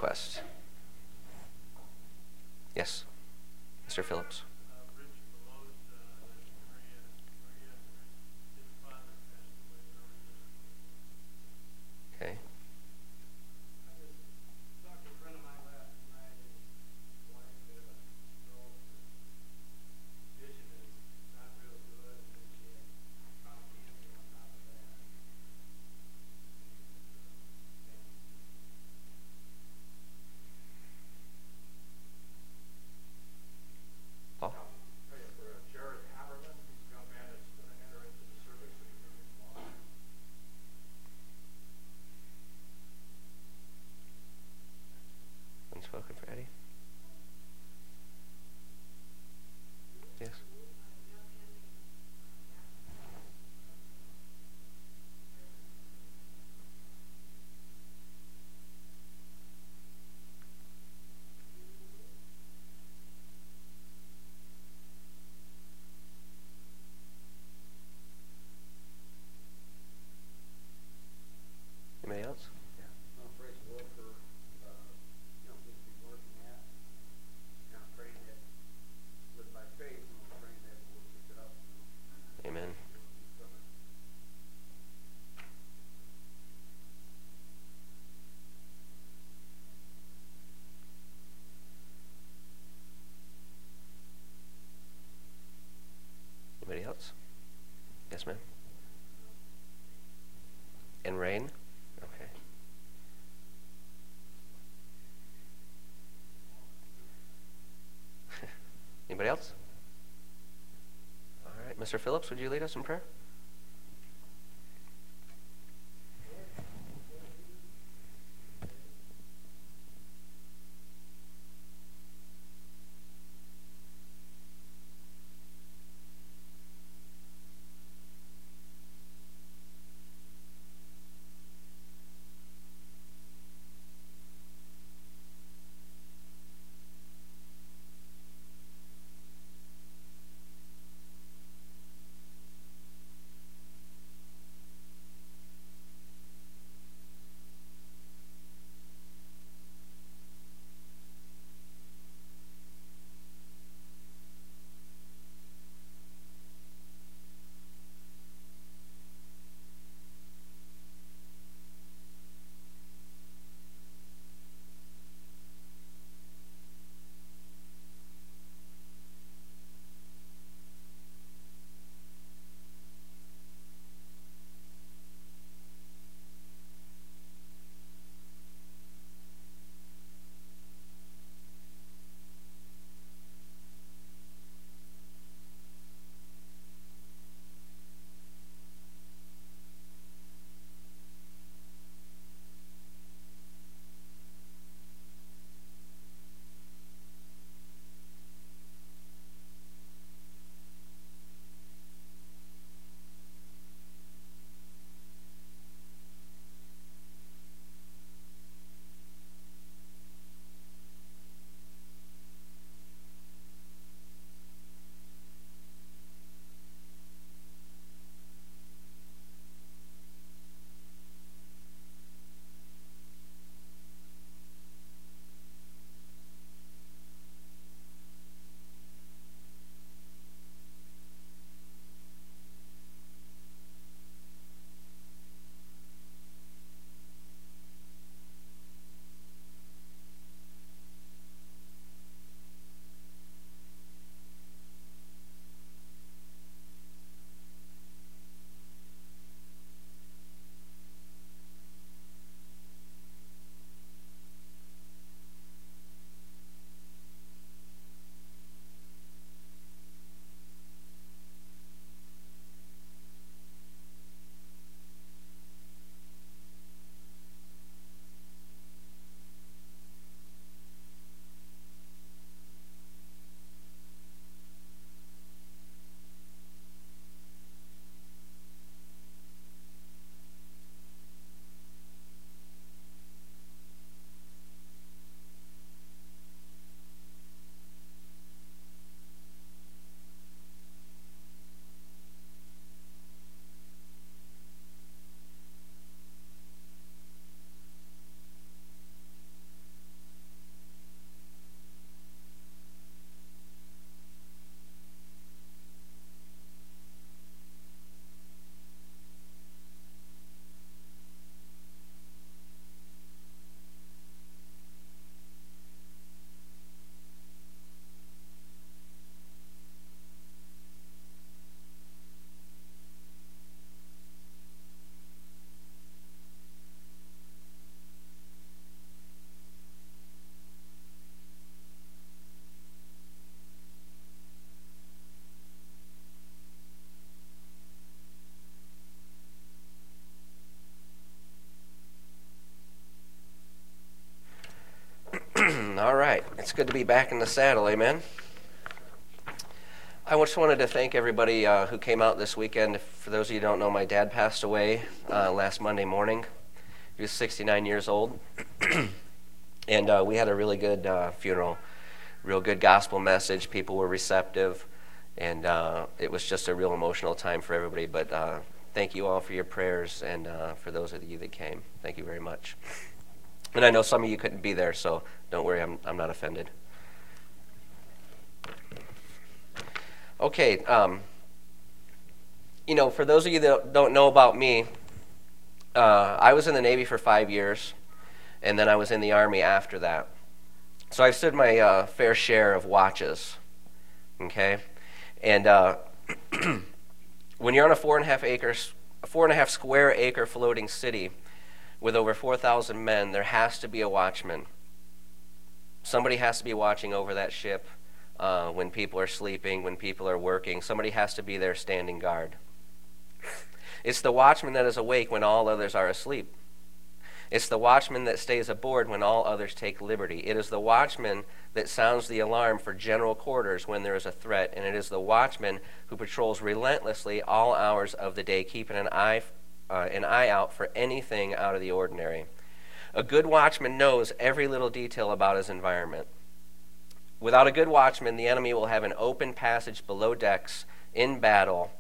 request? Yes, Mr. Phillips. Rich proposed that Maria and Rich, his father passed away earlier this week. Okay. I just talked to a friend of mine last night, and his wife had a stroke. Her vision is not real good, and then she had found cancer on top of that. Paul? Pray for Jared Haberman, he's a young man that's going to enter into the service of the Church of God. Unspoken for Eddie? Yes. Anybody else? Praise the Lord for, just be working at, kind of praying that, live by faith, praying that we'll keep it up. Amen. Anybody else? Yes, ma'am. And rain? Okay. Anybody else? All right, Mr. Phillips, would you lead us in prayer? All right. It's good to be back in the saddle, amen? I just wanted to thank everybody who came out this weekend. For those of you who don't know, my dad passed away last Monday morning. He was 69 years old. And we had a really good funeral, real good gospel message. People were receptive. And it was just a real emotional time for everybody. But thank you all for your prayers and for those of you that came. Thank you very much. And I know some of you couldn't be there, so don't worry, I'm not offended. Okay, for those of you that don't know about me, I was in the Navy for 5 years, and then I was in the Army after that. So I've stood my fair share of watches, okay? And when you're on a 4.5 square acre floating city with over 4,000 men, there has to be a watchman. Somebody has to be watching over that ship when people are sleeping, when people are working. Somebody has to be there standing guard. It's the watchman that is awake when all others are asleep. It's the watchman that stays aboard when all others take liberty. It is the watchman that sounds the alarm for general quarters when there is a threat, and it is the watchman who patrols relentlessly all hours of the day, keeping an eye out for anything out of the ordinary. A good watchman knows every little detail about his environment. Without a good watchman, the enemy will have an open passage below decks in battle.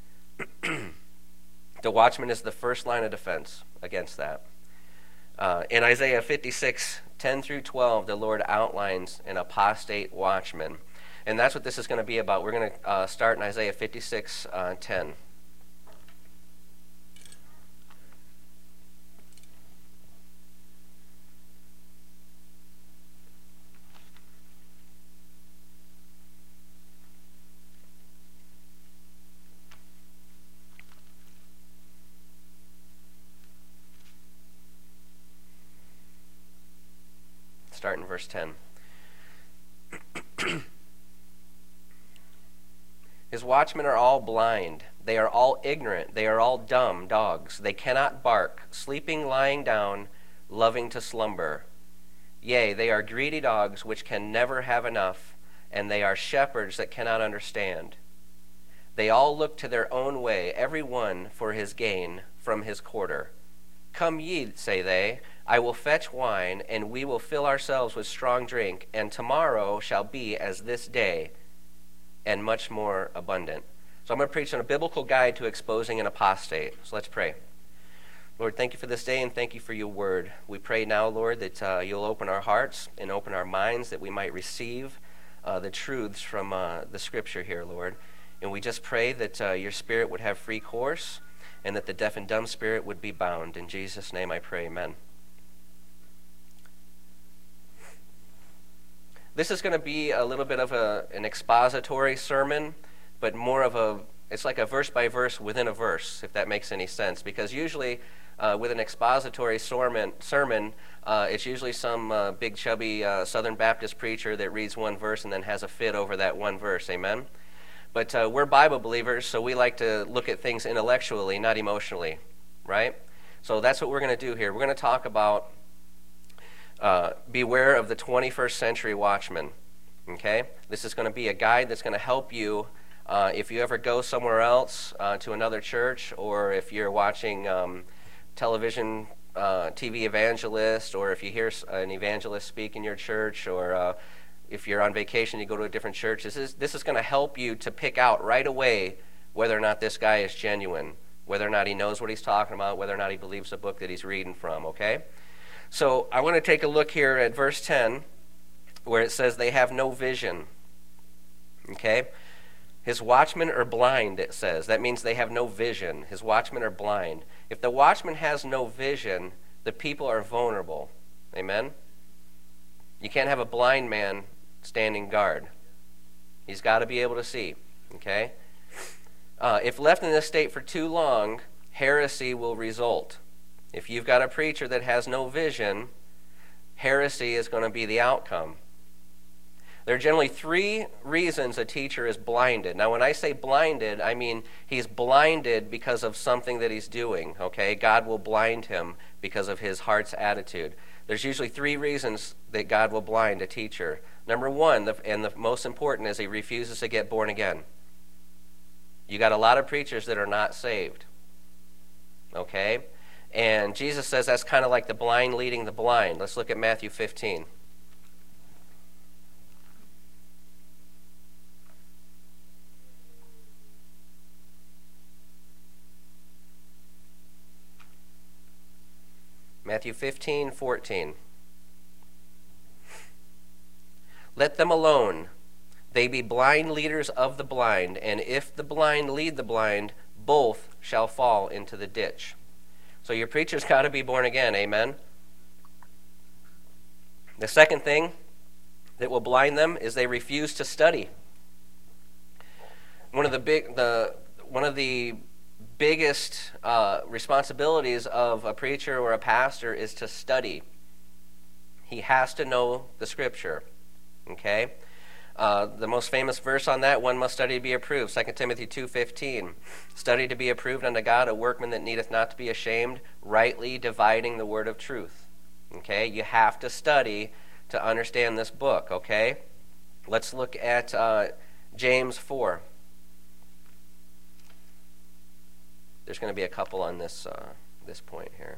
The watchman is the first line of defense against that. In Isaiah 56:10 through 12, the Lord outlines an apostate watchman. And that's what this is going to be about. We're going to start in Isaiah 56:10. Start in verse 10. His watchmen are all blind. They are all ignorant. They are all dumb dogs. They cannot bark, sleeping, lying down, loving to slumber. Yea, they are greedy dogs which can never have enough, and they are shepherds that cannot understand. They all look to their own way, every one for his gain from his quarter. Come ye, say they, I will fetch wine, and we will fill ourselves with strong drink, and tomorrow shall be as this day, and much more abundant. So I'm going to preach on a biblical guide to exposing an apostate. So let's pray. Lord, thank you for this day, and thank you for your word. We pray now, Lord, that you'll open our hearts and open our minds, that we might receive the truths from the scripture here, Lord. And we just pray that your spirit would have free course, and that the deaf and dumb spirit would be bound. In Jesus' name I pray, amen. This is going to be a little bit of an expository sermon, but more of it's like a verse by verse within a verse, if that makes any sense. Because usually with an expository sermon, it's usually some big chubby Southern Baptist preacher that reads one verse and then has a fit over that one verse, amen? But we're Bible believers, so we like to look at things intellectually, not emotionally, right? So that's what we're going to do here. We're going to talk about beware of the 21st century watchman, okay? This is going to be a guide that's going to help you if you ever go somewhere else to another church, or if you're watching television, TV evangelist, or if you hear an evangelist speak in your church, or if you're on vacation, you go to a different church. This is going to help you to pick out right away whether or not this guy is genuine, whether or not he knows what he's talking about, whether or not he believes the book that he's reading from, okay? So I want to take a look here at verse 10, where it says they have no vision, okay? His watchmen are blind, it says. That means they have no vision. His watchmen are blind. If the watchman has no vision, the people are vulnerable, amen? You can't have a blind man standing guard. He's got to be able to see, okay? If left in this state for too long, heresy will result. If you've got a preacher that has no vision, heresy is going to be the outcome. There are generally 3 reasons a teacher is blinded. Now, when I say blinded, I mean he's blinded because of something that he's doing, okay? God will blind him because of his heart's attitude. There's usually three reasons that God will blind a teacher. Number one, and the most important, is he refuses to get born again. You got a lot of preachers that are not saved. Okay? And Jesus says that's kind of like the blind leading the blind. Let's look at Matthew 15. Matthew 15:14. Let them alone. They be blind leaders of the blind, and if the blind lead the blind, both shall fall into the ditch. So your preacher's got to be born again, amen? The second thing that will blind them is they refuse to study. One of the biggest responsibilities of a preacher or a pastor is to study. He has to know the Scripture. Okay? The most famous verse on that, one must study to be approved, 2 Timothy 2:15. Study to be approved unto God, a workman that needeth not to be ashamed, rightly dividing the word of truth. Okay? You have to study to understand this book, okay? Let's look at James 4. There's going to be a couple on this point here.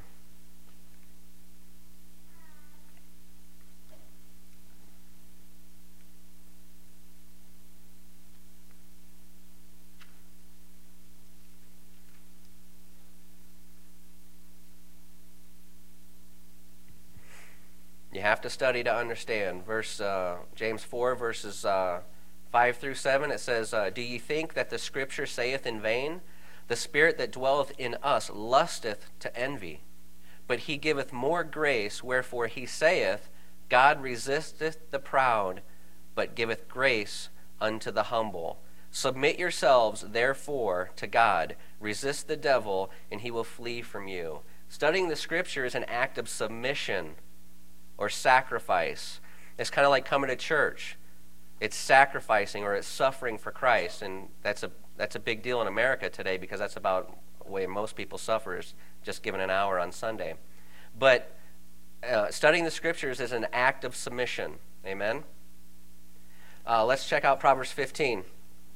You have to study to understand. James 4, verses 5 through 7, it says, Do ye think that the Scripture saith in vain? The Spirit that dwelleth in us lusteth to envy. But he giveth more grace, wherefore he saith, God resisteth the proud, but giveth grace unto the humble. Submit yourselves, therefore, to God. Resist the devil, and he will flee from you. Studying the Scripture is an act of submission or sacrifice. It's kind of like coming to church. It's sacrificing or it's suffering for Christ, and that's a big deal in America today because that's about the way most people suffer, is just given an hour on Sunday. But studying the Scriptures is an act of submission. Amen? Let's check out Proverbs 15.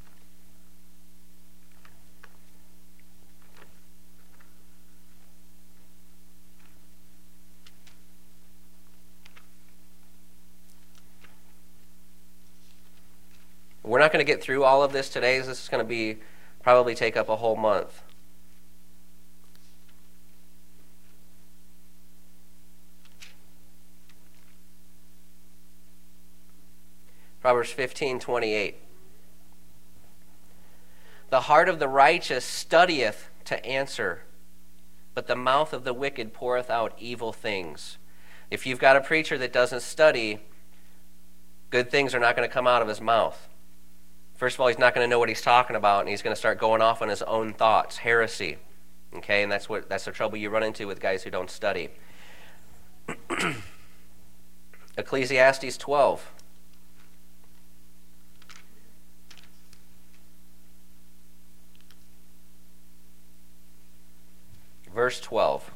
We're not going to get through all of this today. This is going to probably take up a whole month. Proverbs 15:28. The heart of the righteous studieth to answer, but the mouth of the wicked poureth out evil things. If you've got a preacher that doesn't study, good things are not going to come out of his mouth. First of all, he's not going to know what he's talking about, and he's going to start going off on his own thoughts, heresy. Okay, and that's the trouble you run into with guys who don't study. Ecclesiastes 12. Verse 12.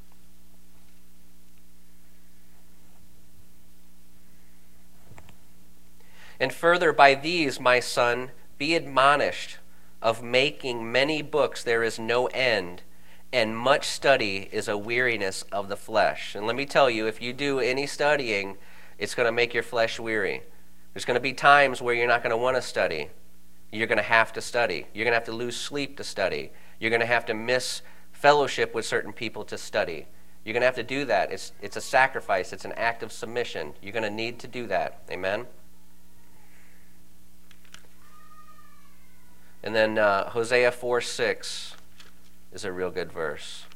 And further, by these, my son, be admonished, of making many books there is no end, and much study is a weariness of the flesh. And let me tell you, if you do any studying, it's going to make your flesh weary. There's going to be times where you're not going to want to study. You're going to have to study. You're going to have to lose sleep to study. You're going to have to miss fellowship with certain people to study. You're going to have to do that. It's a sacrifice. It's an act of submission. You're going to need to do that. Amen? And then Hosea 4:6 is a real good verse.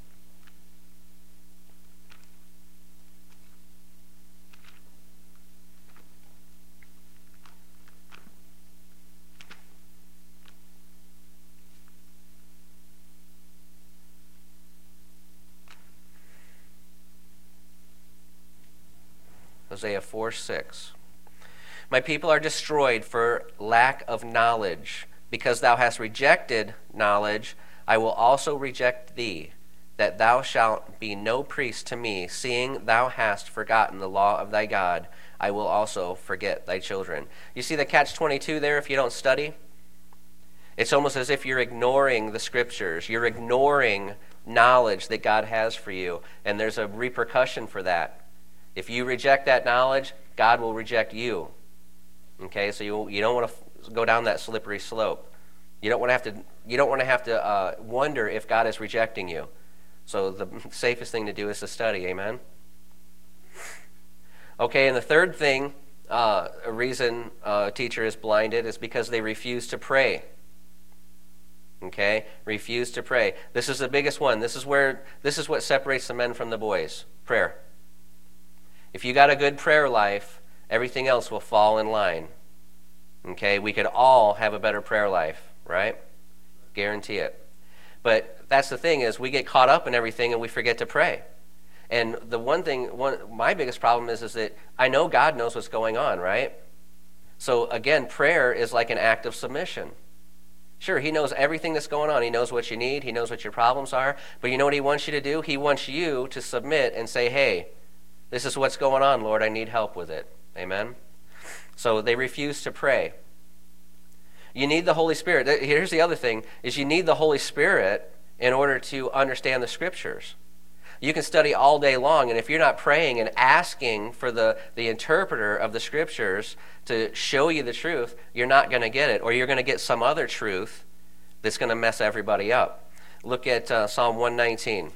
Hosea 4:6. My people are destroyed for lack of knowledge. Because thou hast rejected knowledge, I will also reject thee. that thou shalt be no priest to me, seeing thou hast forgotten the law of thy God. I will also forget thy children. You see the catch-22 there if you don't study? It's almost as if you're ignoring the scriptures. You're ignoring knowledge that God has for you, and there's a repercussion for that. If you reject that knowledge, God will reject you. Okay, so you don't want to go down that slippery slope. You don't want to have to wonder if God is rejecting you. So the safest thing to do is to study. Amen. Okay, and the third thing, a reason a teacher is blinded is because they refuse to pray. Okay, refuse to pray. This is the biggest one. This is what separates the men from the boys. Prayer. If you got a good prayer life, everything else will fall in line. Okay, we could all have a better prayer life, right? Guarantee it. But that's the thing is we get caught up in everything and we forget to pray. And the my biggest problem is that I know God knows what's going on, right? So again, prayer is like an act of submission. Sure, he knows everything that's going on. He knows what you need. He knows what your problems are. But you know what he wants you to do? He wants you to submit and say, hey, this is what's going on, Lord. I need help with it. Amen? So they refuse to pray. You need the Holy Spirit. Here's the other thing, is you need the Holy Spirit in order to understand the Scriptures. You can study all day long, and if you're not praying and asking for the interpreter of the Scriptures to show you the truth, you're not going to get it, or you're going to get some other truth that's going to mess everybody up. Look at Psalm 119.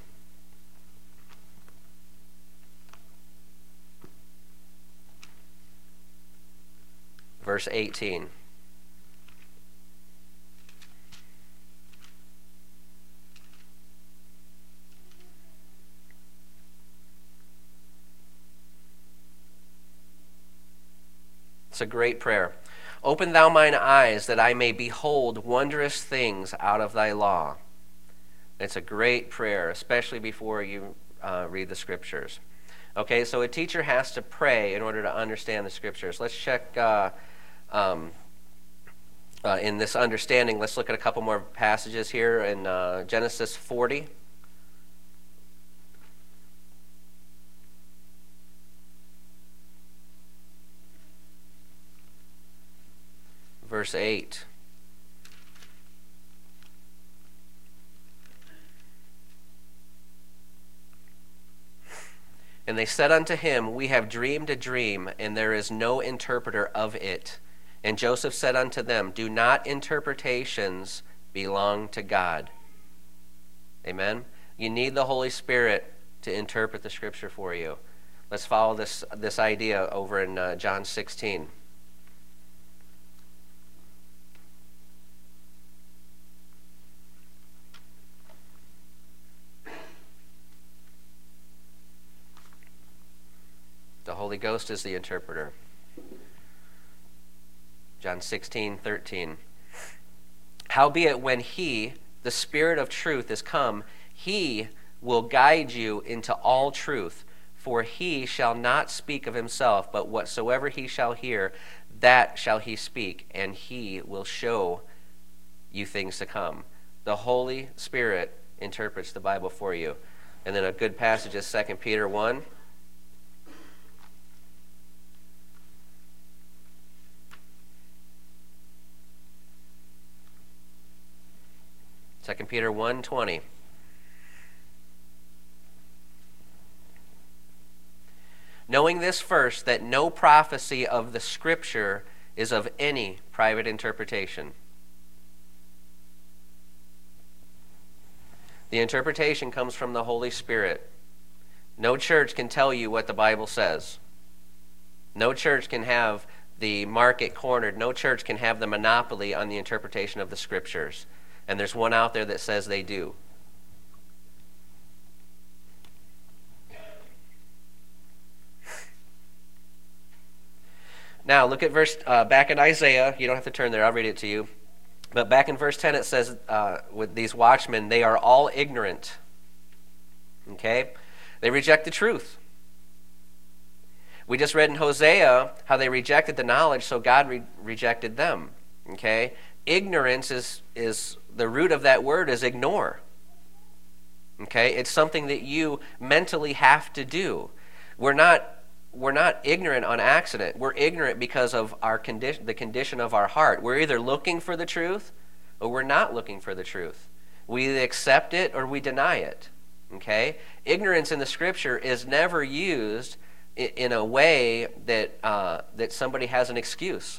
Verse 18. It's a great prayer. Open thou mine eyes that I may behold wondrous things out of thy law. It's a great prayer, especially before you read the Scriptures. Okay, so a teacher has to pray in order to understand the Scriptures. Let's check in this understanding. Let's look at a couple more passages here in Genesis 40. Verse 8. And they said unto him, we have dreamed a dream, and there is no interpreter of it. And Joseph said unto them, do not interpretations belong to God? Amen? You need the Holy Spirit to interpret the Scripture for you. Let's follow this idea over in John 16. The Holy Ghost is the interpreter. John 16:13. Howbeit when he, the Spirit of truth, is come, he will guide you into all truth. For he shall not speak of himself, but whatsoever he shall hear, that shall he speak, and he will show you things to come. The Holy Spirit interprets the Bible for you. And then a good passage is 2 Peter 1. 2 Peter 1:20. Knowing this first, that no prophecy of the Scripture is of any private interpretation. The interpretation comes from the Holy Spirit. No church can tell you what the Bible says. No church can have the market cornered. No church can have the monopoly on the interpretation of the Scriptures. And there's one out there that says they do. Now, look at verse, back in Isaiah. You don't have to turn there. I'll read it to you. But back in verse 10 it says, with these watchmen, they are all ignorant. Okay? They reject the truth. We just read in Hosea how they rejected the knowledge, so God rejected them. Okay? Ignorance is the root of that word is ignore. Okay? It's something that you mentally have to do. We're not ignorant on accident. We're ignorant because of our condition, the condition of our heart. We're either looking for the truth or we're not looking for the truth. We either accept it or we deny it. Okay? Ignorance in the Scripture is never used in a way that somebody has an excuse.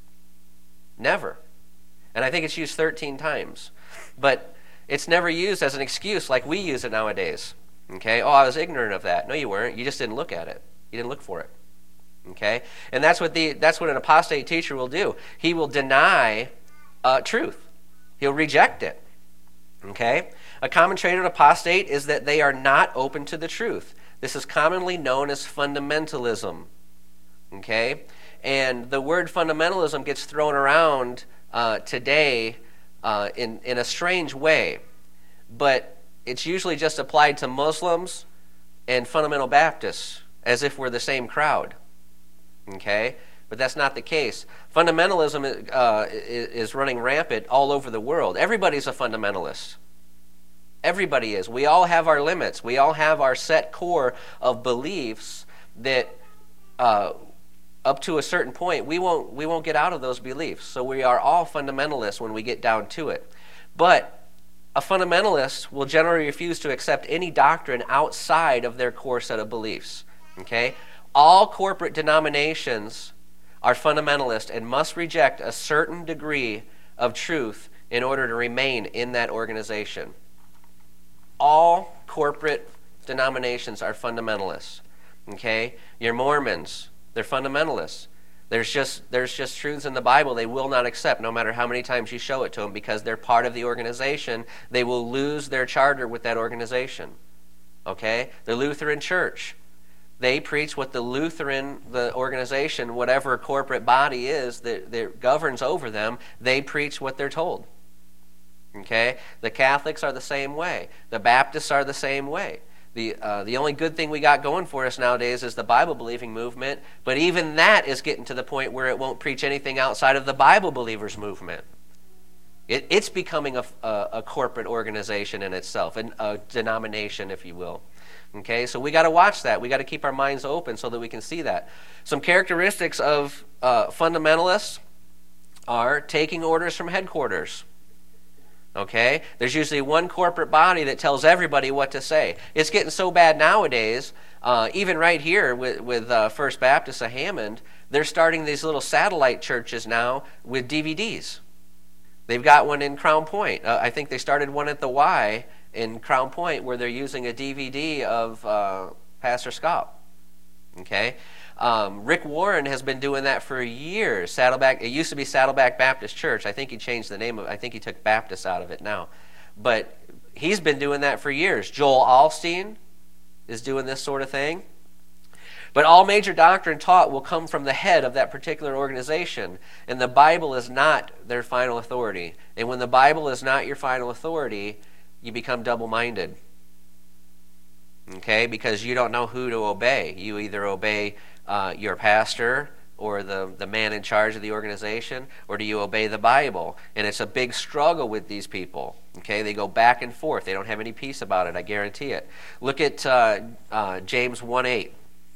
Never. And I think it's used 13 times. But it's never used as an excuse like we use it nowadays. Okay? Oh, I was ignorant of that. No, you weren't. You just didn't look at it. You didn't look for it. Okay? And that's what an apostate teacher will do. He will deny truth. He'll reject it. Okay? A common trait of an apostate is that they are not open to the truth. This is commonly known as fundamentalism. Okay? And the word fundamentalism gets thrown around today in a strange way. But it's usually just applied to Muslims and fundamental Baptists, as if we're the same crowd. Okay? But that's not the case. Fundamentalism is running rampant all over the world. Everybody's a fundamentalist. Everybody is. We all have our limits. We all have our set core of beliefs that up to a certain point, we won't get out of those beliefs. So we are all fundamentalists when we get down to it. But a fundamentalist will generally refuse to accept any doctrine outside of their core set of beliefs. Okay? All corporate denominations are fundamentalist and must reject a certain degree of truth in order to remain in that organization. All corporate denominations are fundamentalists. Okay? Your Mormons, they're fundamentalists. There's just truths in the Bible they will not accept no matter how many times you show it to them because they're part of the organization. They will lose their charter with that organization. Okay? The Lutheran Church, they preach what the organization, whatever corporate body is that governs over them, they preach what they're told. Okay? The Catholics are the same way. The Baptists are the same way. The only good thing we got going for us nowadays is the Bible-believing movement, but even that is getting to the point where it won't preach anything outside of the Bible-believers movement. It's becoming a corporate organization in itself, a denomination, if you will. Okay, so we got to watch that. We got to keep our minds open so that we can see that. Some characteristics of fundamentalists are taking orders from headquarters. Okay? There's usually one corporate body that tells everybody what to say. It's getting so bad nowadays, even right here with First Baptist of Hammond, they're starting these little satellite churches now with DVDs. They've got one in Crown Point. I think they started one at the Y in Crown Point where they're using a DVD of Pastor Scott. Okay? Rick Warren has been doing that for years. It used to be Saddleback Baptist Church. I think he changed the name of it. I think he took Baptist out of it now. But he's been doing that for years. Joel Osteen is doing this sort of thing. But all major doctrine taught will come from the head of that particular organization. And the Bible is not their final authority. And when the Bible is not your final authority, you become double-minded. Okay? Because you don't know who to obey. You either obey your pastor or the man in charge of the organization, or do you obey the Bible? And it's a big struggle with these people. Okay, they go back and forth. They don't have any peace about it, I guarantee it. Look at James 1:8.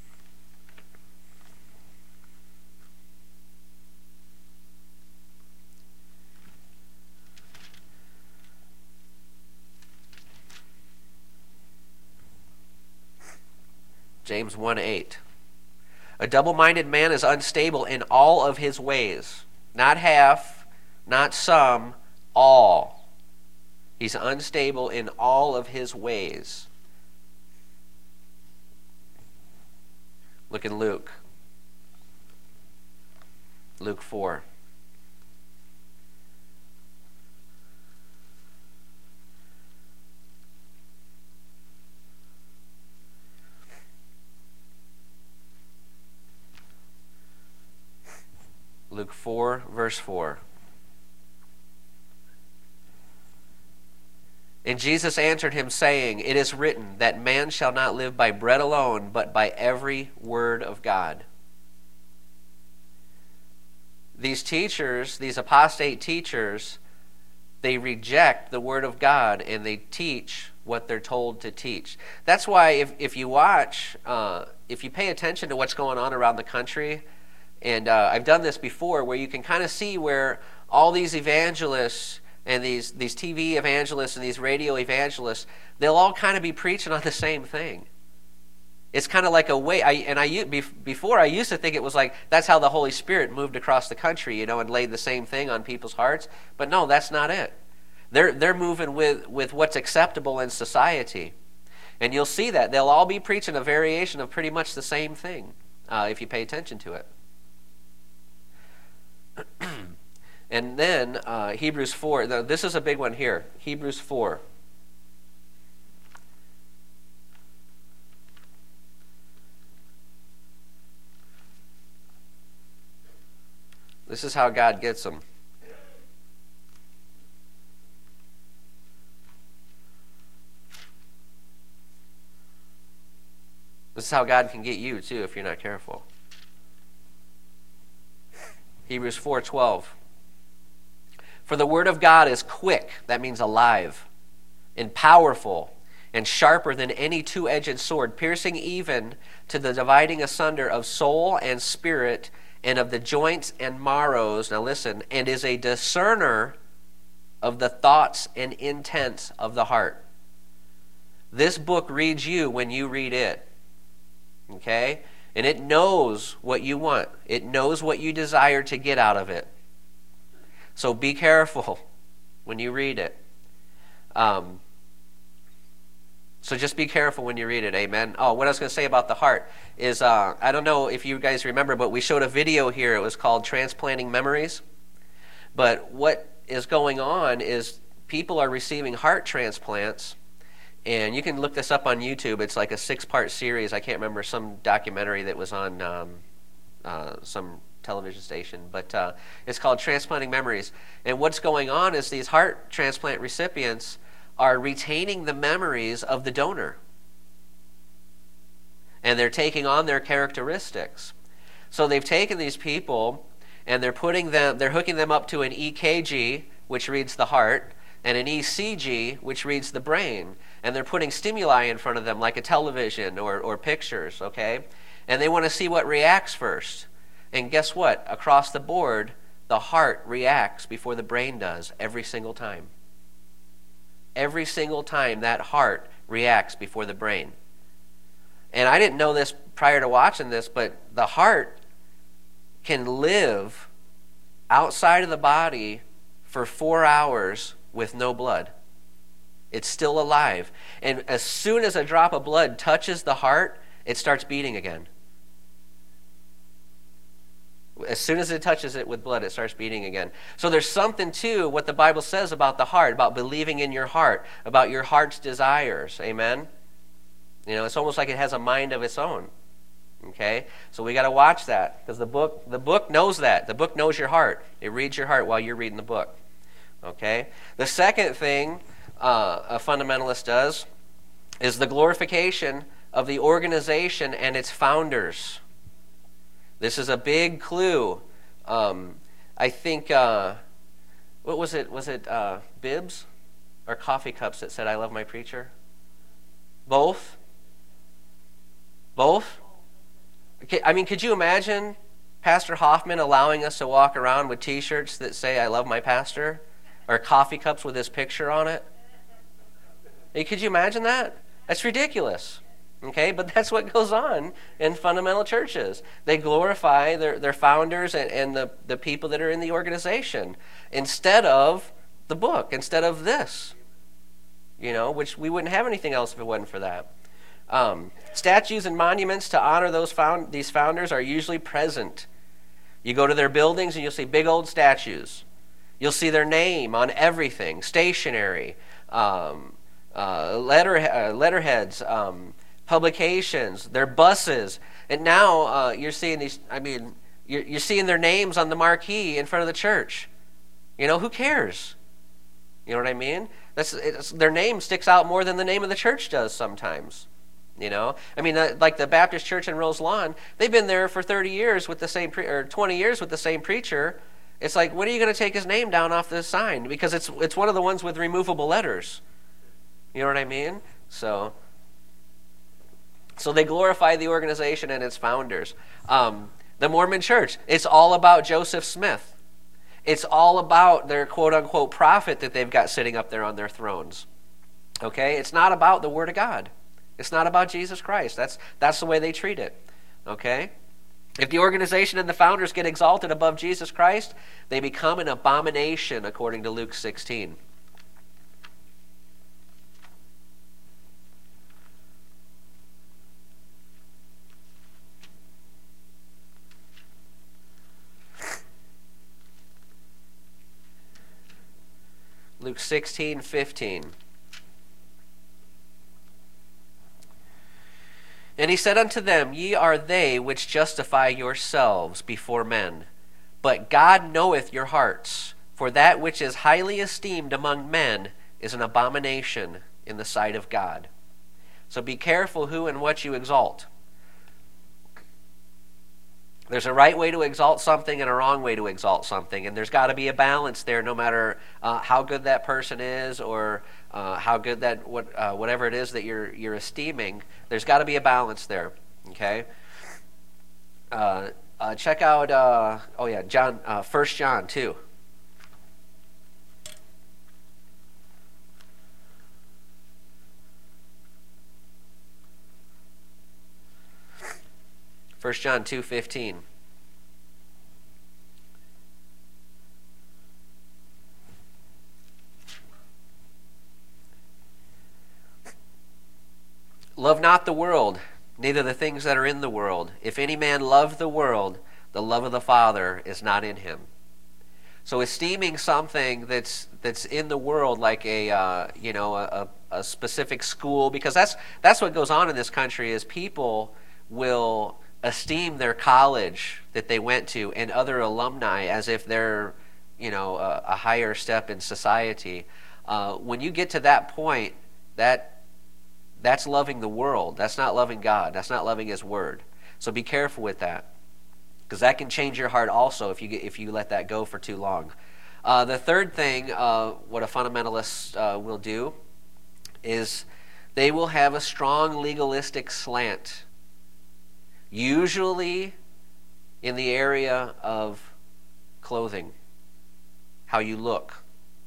James 1:8. A double-minded man is unstable in all of his ways. Not half, not some, all. He's unstable in all of his ways. Look in Luke. Luke 4. Luke 4, verse 4. And Jesus answered him, saying, It is written that man shall not live by bread alone, but by every word of God. These teachers, these apostate teachers, They reject the Word of God and they teach what they're told to teach. That's why if you watch, if you pay attention to what's going on around the country, and I've done this before, where you can kind of see where all these evangelists and these TV evangelists and these radio evangelists, they'll all kind of be preaching on the same thing. It's kind of like a way, before I used to think it was like that's how the Holy Spirit moved across the country, and laid the same thing on people's hearts. But no, that's not it. They're moving with what's acceptable in society. And you'll see that. They'll all be preaching a variation of pretty much the same thing if you pay attention to it. And then Hebrews 4, this is a big one here, Hebrews 4. This is how God gets them. This is how God can get you too if you're not careful. Hebrews 4:12. For the word of God is quick, that means alive, and powerful, and sharper than any two-edged sword, piercing even to the dividing asunder of soul and spirit, and of the joints and marrows, now listen, and is a discerner of the thoughts and intents of the heart. This book reads you when you read it. Okay? And it knows what you want. It knows what you desire to get out of it. So be careful when you read it. So just be careful when you read it, amen? Oh, what I was going to say about the heart is, I don't know if you guys remember, but we showed a video here. It was called Transplanting Memories. But what is going on is people are receiving heart transplants, and you can look this up on YouTube. It's like a 6-part series. I can't remember, some documentary that was on some television station, but it's called Transplanting Memories. And what's going on is these heart transplant recipients are retaining the memories of the donor. And they're taking on their characteristics. So they've taken these people and they're hooking them up to an EKG, which reads the heart, and an ECG, which reads the brain. And they're putting stimuli in front of them like a television or pictures, okay? And they want to see what reacts first. And guess what? Across the board, the heart reacts before the brain does every single time. Every single time that heart reacts before the brain. And I didn't know this prior to watching this, but the heart can live outside of the body for 4 hours with no blood. It's still alive. And as soon as a drop of blood touches the heart, it starts beating again. As soon as it touches it with blood, it starts beating again. So there's something to what the Bible says about the heart, about believing in your heart, about your heart's desires. Amen? It's almost like it has a mind of its own. Okay? So we got to watch that, because the book knows that. The book knows your heart. It reads your heart while you're reading the book. Okay? The second thing a fundamentalist does is the glorification of the organization and its founders. This is a big clue. I think, what was it? Was it bibs or coffee cups that said, "I love my preacher"? Both? Both? Okay, I mean, could you imagine Pastor Hoffman allowing us to walk around with T-shirts that say, "I love my pastor"? Or coffee cups with his picture on it? Hey, could you imagine that? That's ridiculous. Okay, but that's what goes on in fundamental churches. They glorify their founders and the people that are in the organization instead of the book, instead of this. Which we wouldn't have anything else if it wasn't for that. Statues and monuments to honor these founders are usually present. You go to their buildings and you'll see big old statues. You'll see their name on everything, stationery, letterheads, publications, their buses, and now you're seeing these. I mean, you're seeing their names on the marquee in front of the church. Who cares? You know what I mean? Their name sticks out more than the name of the church does sometimes. I mean, like the Baptist Church in Rose Lawn, they've been there for 30 years with the same or 20 years with the same preacher, It's like, when are you going to take his name down off this sign? Because it's one of the ones with removable letters. You know what I mean? So they glorify the organization and its founders. The Mormon Church, it's all about Joseph Smith. It's all about their quote-unquote prophet that they've got sitting up there on their thrones. Okay? It's not about the Word of God. It's not about Jesus Christ. That's the way they treat it. Okay? If the organization and the founders get exalted above Jesus Christ, they become an abomination, according to Luke 16. Luke 16:15. And he said unto them, Ye are they which justify yourselves before men, but God knoweth your hearts. For that which is highly esteemed among men is an abomination in the sight of God. So be careful who and what you exalt. There's a right way to exalt something and a wrong way to exalt something, and there's got to be a balance there, no matter how good that person is or how good that whatever it is that you're esteeming. There's got to be a balance there. Okay. Check out John 1 John 2. First John 2:15. Love not the world, neither the things that are in the world. If any man love the world, the love of the Father is not in him. So esteeming something that's in the world, like a specific school, because that's what goes on in this country, is people will esteem their college that they went to and other alumni as if they're, a higher step in society. When you get to that point, that's loving the world. That's not loving God. That's not loving His Word. So be careful with that, because that can change your heart also if you let that go for too long. The third thing, what a fundamentalist will do, is they will have a strong legalistic slant, usually in the area of clothing, how you look.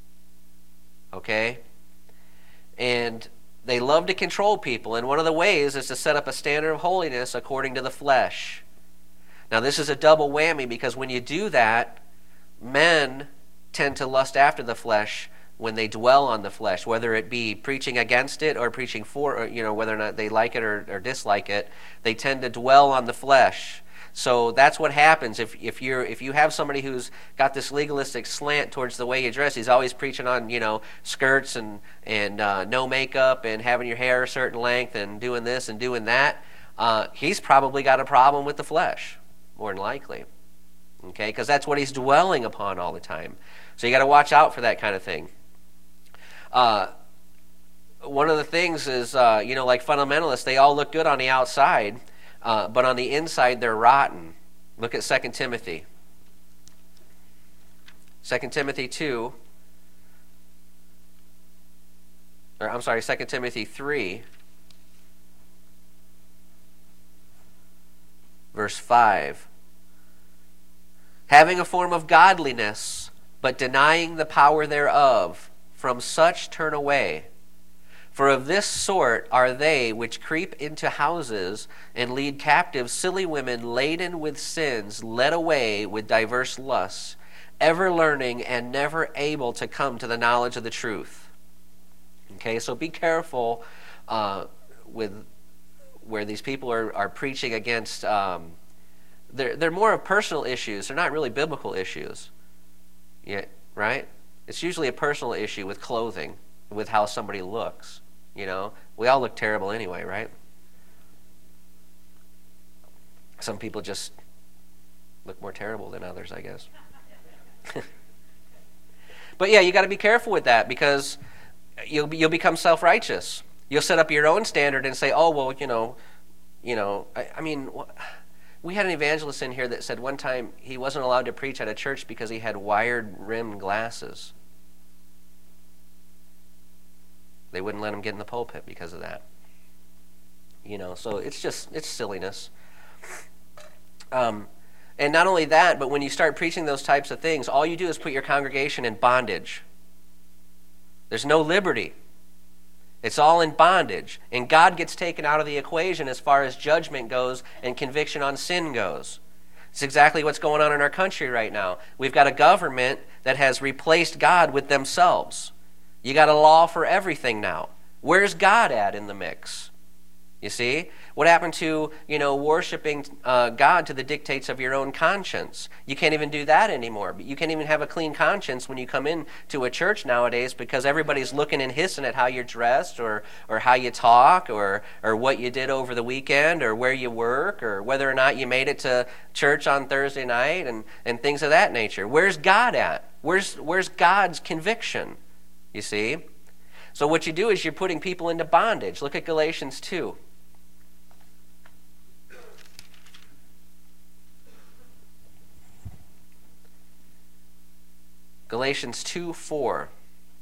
Okay? And they love to control people, and one of the ways is to set up a standard of holiness according to the flesh. Now, this is a double whammy, because when you do that, men tend to lust after the flesh when they dwell on the flesh, whether it be preaching against it or preaching for, or, whether or not they like it or dislike it. They tend to dwell on the flesh. So that's what happens if you have somebody who's got this legalistic slant towards the way you dress. He's always preaching on skirts and no makeup and having your hair a certain length and doing this and doing that. He's probably got a problem with the flesh, more than likely. Okay, because that's what he's dwelling upon all the time. So you got to watch out for that kind of thing. One of the things is, like fundamentalists, they all look good on the outside, but on the inside they're rotten. Look at 2 Timothy. 2 Timothy 2. Or I'm sorry, 2 Timothy 3. Verse 5. Having a form of godliness, but denying the power thereof, from such turn away. For of this sort are they which creep into houses and lead captive silly women laden with sins, led away with diverse lusts, ever learning and never able to come to the knowledge of the truth. Okay, so be careful with where these people are preaching against. They're more of personal issues. They're not really biblical issues. Yeah, right? It's usually a personal issue with clothing, with how somebody looks. We all look terrible anyway, right? Some people just look more terrible than others, I guess. But yeah, you got to be careful with that, because you'll become self-righteous. You'll set up your own standard and say, "Oh, well, I mean, We had an evangelist in here that said one time he wasn't allowed to preach at a church because he had wired-rimmed glasses. They wouldn't let him get in the pulpit because of that. So it's silliness. And not only that, but when you start preaching those types of things, all you do is put your congregation in bondage. There's no liberty. It's all in bondage. And God gets taken out of the equation as far as judgment goes and conviction on sin goes. It's exactly what's going on in our country right now. We've got a government that has replaced God with themselves. You got a law for everything now. Where's God at in the mix? You see? What happened to, worshiping God to the dictates of your own conscience? You can't even do that anymore. You can't even have a clean conscience when you come in to a church nowadays because everybody's looking and hissing at how you're dressed or how you talk or what you did over the weekend or where you work or whether or not you made it to church on Thursday night and things of that nature. Where's God at? Where's God's conviction? You see? So what you do is you're putting people into bondage. Look at Galatians 2. Galatians 2:4.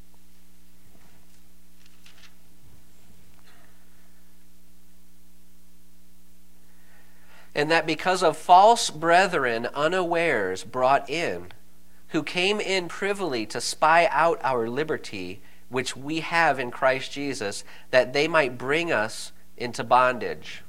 And that because of false brethren unawares brought in, who came in privily to spy out our liberty, which we have in Christ Jesus, that they might bring us into bondage.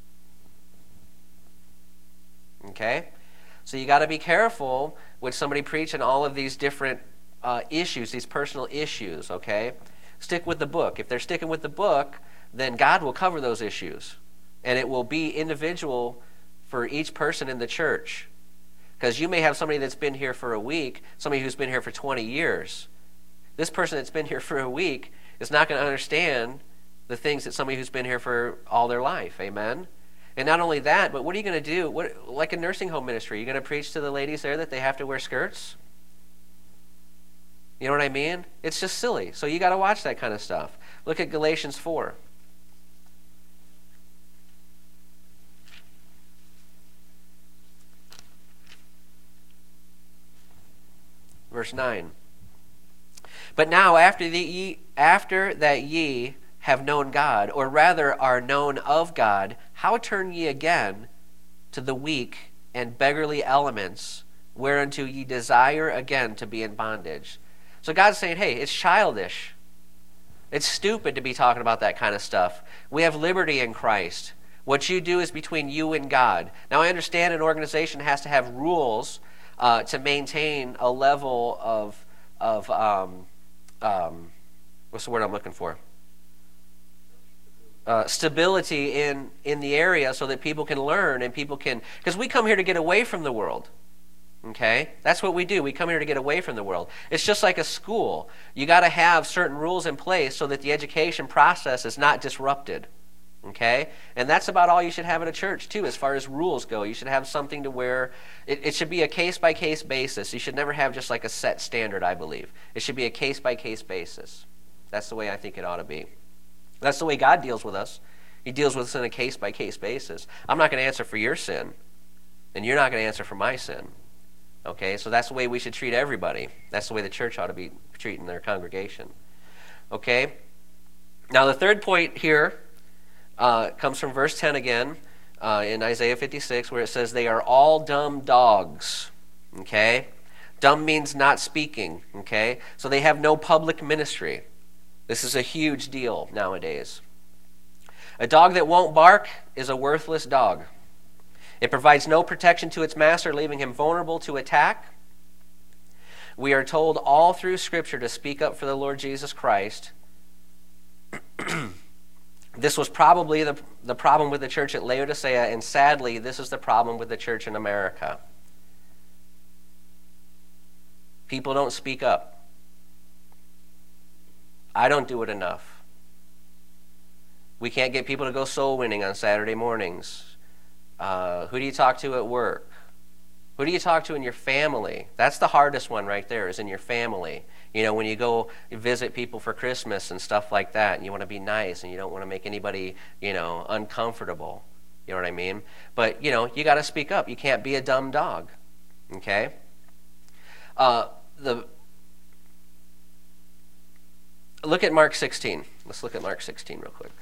Okay? So you got to be careful with somebody preaching all of these different issues, these personal issues, okay? Stick with the book. If they're sticking with the book, then God will cover those issues. And it will be individual for each person in the church. Because you may have somebody that's been here for a week, somebody who's been here for 20 years. This person that's been here for a week is not going to understand the things that somebody who's been here for all their life. Amen? And not only that, but what are you going to do? Like a nursing home ministry, you're going to preach to the ladies there that they have to wear skirts? You know what I mean? It's just silly. So you got to watch that kind of stuff. Look at Galatians 4. Verse 9. But now after that ye have known God, or rather are known of God, how turn ye again to the weak and beggarly elements, whereunto ye desire again to be in bondage? So God's saying, hey, it's childish. It's stupid to be talking about that kind of stuff. We have liberty in Christ. What you do is between you and God. Now I understand an organization has to have rules to maintain a level of what's the word I'm looking for? Stability in the area so that people can learn and people can... Because we come here to get away from the world. Okay? That's what we do. We come here to get away from the world. It's just like a school. You got to have certain rules in place so that the education process is not disrupted. Okay? And that's about all you should have at a church, too, as far as rules go. You should have something to where... It should be a case-by-case basis. You should never have just like a set standard, I believe. It should be a case-by-case basis. That's the way I think it ought to be. That's the way God deals with us. He deals with us in a case-by-case basis. I'm not going to answer for your sin, and you're not going to answer for my sin. Okay? So that's the way we should treat everybody. That's the way the church ought to be treating their congregation. Okay? Now the third point here comes from verse 10 again in Isaiah 56, where it says, they are all dumb dogs. Okay? Dumb means not speaking. Okay? So they have no public ministry. This is a huge deal nowadays. A dog that won't bark is a worthless dog. It provides no protection to its master, leaving him vulnerable to attack. We are told all through Scripture to speak up for the Lord Jesus Christ. This was probably the problem with the church at Laodicea, and sadly, this is the problem with the church in America. People don't speak up. I don't do it enough. We can't get people to go soul winning on Saturday mornings. Who do you talk to at work? Who do you talk to in your family? That's the hardest one right there, is in your family. You know, when you go visit people for Christmas and stuff like that, and you want to be nice and you don't want to make anybody, uncomfortable. You know what I mean? But, you got to speak up. You can't be a dumb dog. Okay? Look at Mark 16. Let's look at Mark 16 real quick.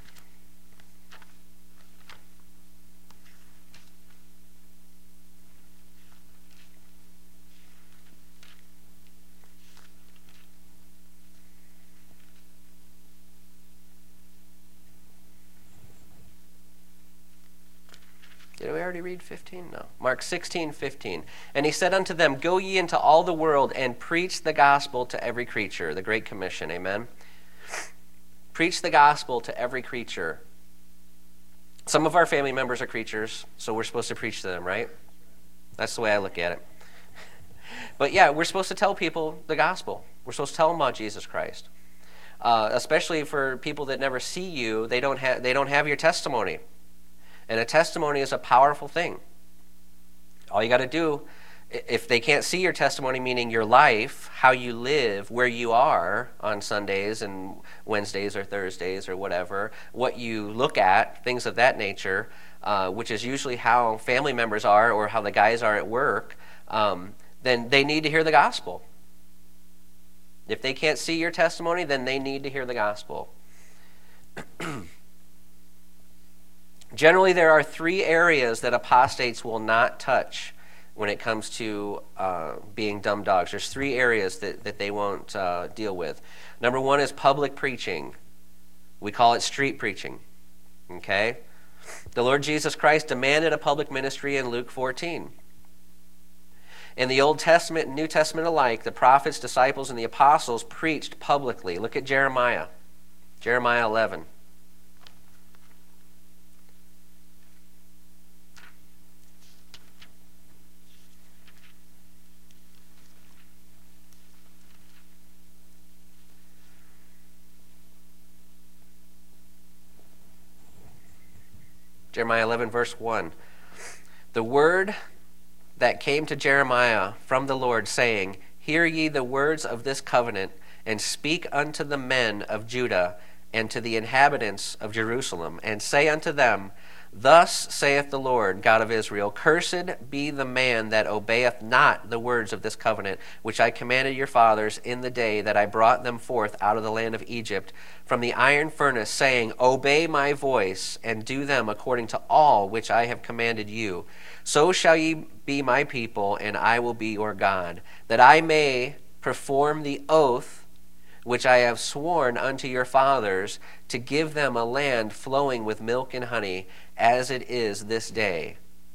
Did we already read 15? No. Mark 16:15. And he said unto them, Go ye into all the world and preach the gospel to every creature. The Great Commission. Amen. Preach the gospel to every creature. Some of our family members are creatures, so we're supposed to preach to them, right? That's the way I look at it. But yeah, we're supposed to tell people the gospel. We're supposed to tell them about Jesus Christ. Especially for people that never see you, they don't have your testimony. And a testimony is a powerful thing. All you got to do, if they can't see your testimony, meaning your life, how you live, where you are on Sundays and Wednesdays or Thursdays or whatever, what you look at, things of that nature, which is usually how family members are or how the guys are at work, then they need to hear the gospel. If they can't see your testimony, then they need to hear the gospel. Generally, there are 3 areas that apostates will not touch when it comes to being dumb dogs. There's 3 areas that they won't deal with. Number 1 is public preaching. We call it street preaching. Okay? The Lord Jesus Christ demanded a public ministry in Luke 14. In the Old Testament and New Testament alike, the prophets, disciples, and the apostles preached publicly. Look at Jeremiah. Jeremiah 11. Jeremiah 11, verse 1. The word that came to Jeremiah from the Lord, saying, Hear ye the words of this covenant, and speak unto the men of Judah and to the inhabitants of Jerusalem, and say unto them, Thus saith the Lord God of Israel, Cursed be the man that obeyeth not the words of this covenant, which I commanded your fathers in the day that I brought them forth out of the land of Egypt, from the iron furnace, saying, Obey my voice, and do them according to all which I have commanded you. So shall ye be my people, and I will be your God, that I may perform the oath which I have sworn unto your fathers, to give them a land flowing with milk and honey, as it is this day.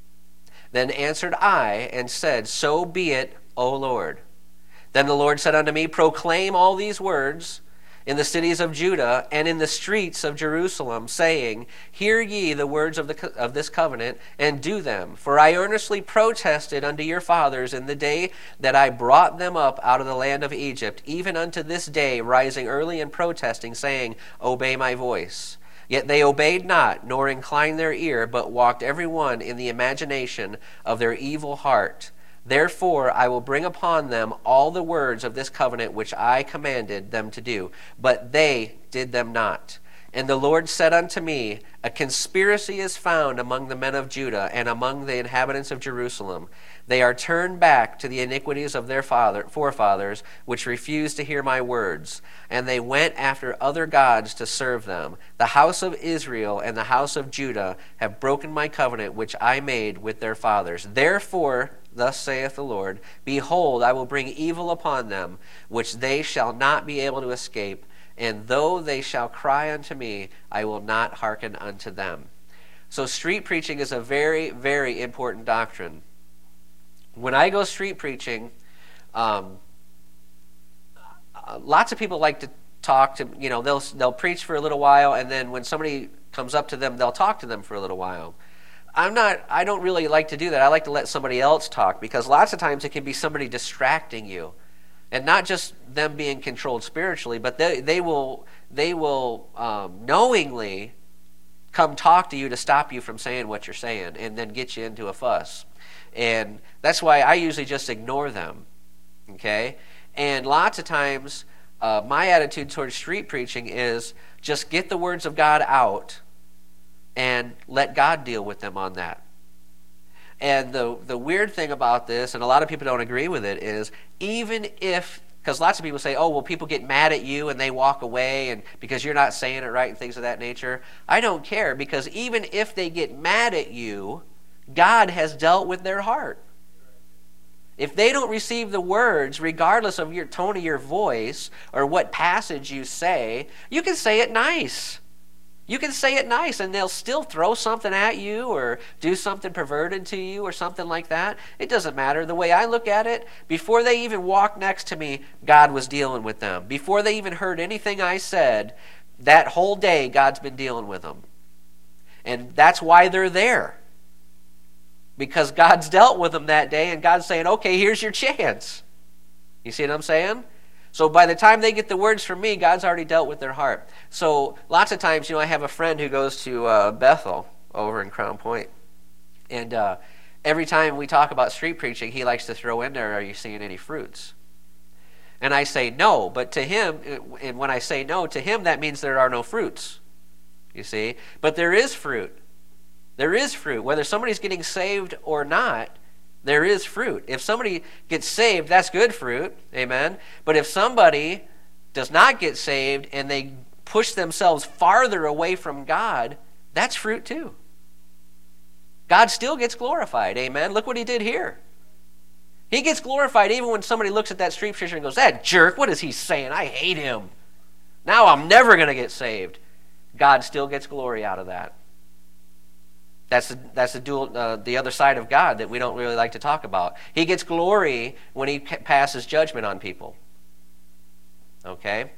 Then answered I, and said, So be it, O Lord. Then the Lord said unto me, Proclaim all these words in the cities of Judah and in the streets of Jerusalem, saying, Hear ye the words of this covenant, and do them. For I earnestly protested unto your fathers in the day that I brought them up out of the land of Egypt, even unto this day, rising early and protesting, saying, Obey my voice. Yet they obeyed not, nor inclined their ear, but walked every one in the imagination of their evil heart. Therefore I will bring upon them all the words of this covenant which I commanded them to do, but they did them not. And the Lord said unto me, A conspiracy is found among the men of Judah and among the inhabitants of Jerusalem. They are turned back to the iniquities of their forefathers, which refused to hear my words. And they went after other gods to serve them. The house of Israel and the house of Judah have broken my covenant which I made with their fathers. Therefore, thus saith the Lord, Behold, I will bring evil upon them, which they shall not be able to escape. And though they shall cry unto me, I will not hearken unto them. So street preaching is a very, very important doctrine. When I go street preaching, lots of people like to talk to, they'll preach for a little while, and then when somebody comes up to them, they'll talk to them for a little while. I don't really like to do that. I like to let somebody else talk, because lots of times it can be somebody distracting you. And not just them being controlled spiritually, but they will knowingly come talk to you to stop you from saying what you're saying, and then get you into a fuss. And that's why I usually just ignore them. Okay? And lots of times, my attitude towards street preaching is just get the words of God out, and let God deal with them on that. And the weird thing about this, and a lot of people don't agree with it, is even if, because lots of people say, oh, well, people get mad at you and they walk away and because you're not saying it right and things of that nature. I don't care, because even if they get mad at you, God has dealt with their heart. If they don't receive the words, regardless of your tone of your voice or what passage you say, you can say it nice. You can say it nice, and they'll still throw something at you or do something perverted to you or something like that. It doesn't matter. The way I look at it, before they even walked next to me, God was dealing with them. Before they even heard anything I said, that whole day, God's been dealing with them. And that's why they're there. Because God's dealt with them that day, and God's saying, okay, here's your chance. You see what I'm saying? So by the time they get the words from me, God's already dealt with their heart. So lots of times, I have a friend who goes to Bethel over in Crown Point. And every time we talk about street preaching, he likes to throw in there, are you seeing any fruits? And I say no, but to him, and when I say no, to him that means there are no fruits. You see? But there is fruit. There is fruit. Whether somebody's getting saved or not, there is fruit. If somebody gets saved, that's good fruit. Amen. But if somebody does not get saved and they push themselves farther away from God, that's fruit too. God still gets glorified. Amen. Look what he did here. He gets glorified even when somebody looks at that street preacher and goes, that jerk, what is he saying? I hate him. Now I'm never going to get saved. God still gets glory out of that. That's the other side of God that we don't really like to talk about. He gets glory when he passes judgment on people. Okay?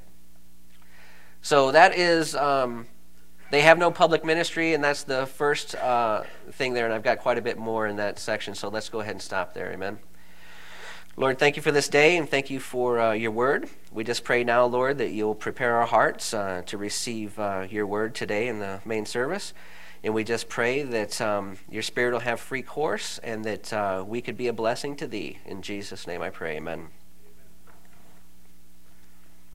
So that is, they have no public ministry, and that's the first thing there, and I've got quite a bit more in that section, so let's go ahead and stop there. Amen. Lord, thank you for this day, and thank you for your word. We just pray now, Lord, that you'll prepare our hearts to receive your word today in the main service. And we just pray that your Spirit will have free course and that we could be a blessing to thee. In Jesus' name I pray, amen.